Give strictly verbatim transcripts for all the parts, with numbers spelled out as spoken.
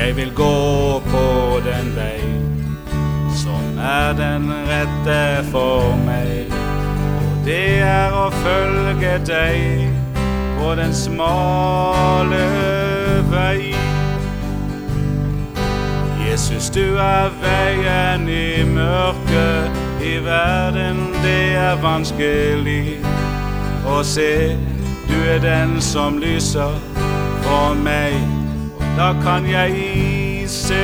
Jeg vil gå på den vei som er den rette for meg, og det er å følge deg på den smale vei. Jesus, du er veien i mørket, i verden det er vanskelig å se. Du er den som lyser for meg, og da kan jeg se.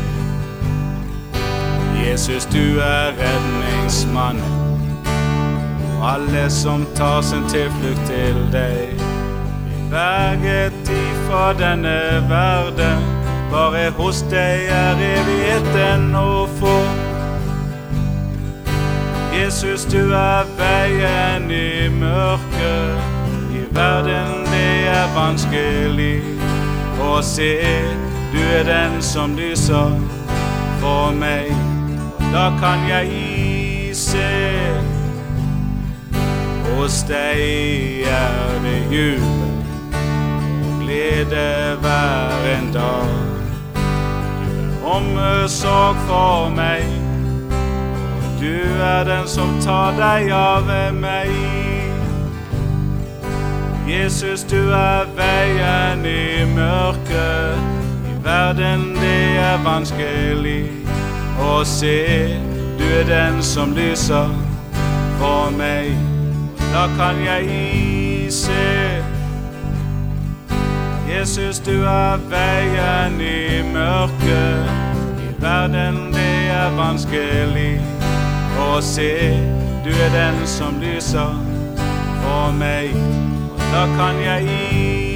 Jesus, du er redningsmannen, og alle som tar sin tilflukt til deg, blir berget ifra denne verden. Bare hos deg er evigheten å få. Jesus, du er veien i mørket, i verden det er vanskelig å se. Du er den som lyser for meg, og da kan jeg se. Hos deg er det jubel og glede hver en dag. Omsorg for meg, og du er den som tar deg av meg. Jesus, du er veien i mørket, i verden det er vanskelig å se. Du er den som lyser for meg, og da kan jeg se. Jesus, du er veien i mørket, i verden det er vanskelig å se. Du er den som lyser for meg, og da kan jeg